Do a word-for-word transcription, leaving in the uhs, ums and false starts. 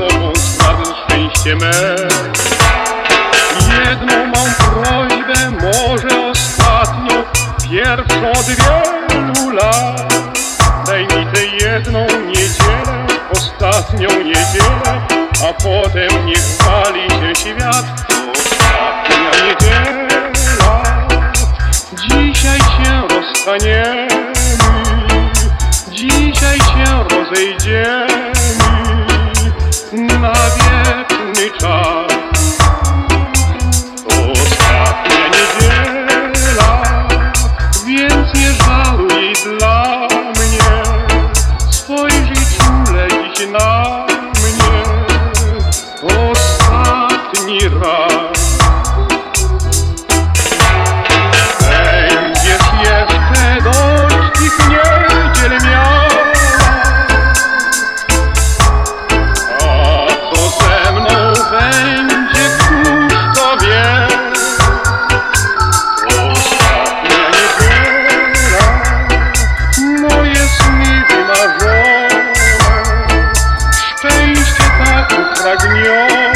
tobą skradł szczęście me. Jedną mam prośbę, może ostatnią, pierwszą od wielu lat. Daj mi tę jedną niedzielę, ostatnią niedzielę, a potem niech pali się świat. Ostatnia niedziela, dzisiaj się rozstaniemy, dzisiaj się rozejdziemy na wieczny czas. Ostatnia niedziela, więc nie żaluj dla mnie, spojrzyj czule dziś na mnie ostatni raz. Będziesz jeszcze dość tych niedziel miała, a co ze mną będzie, któż to wie. Ostatnia niedziela, moje sny wymarzone, szczęście tak upragnione.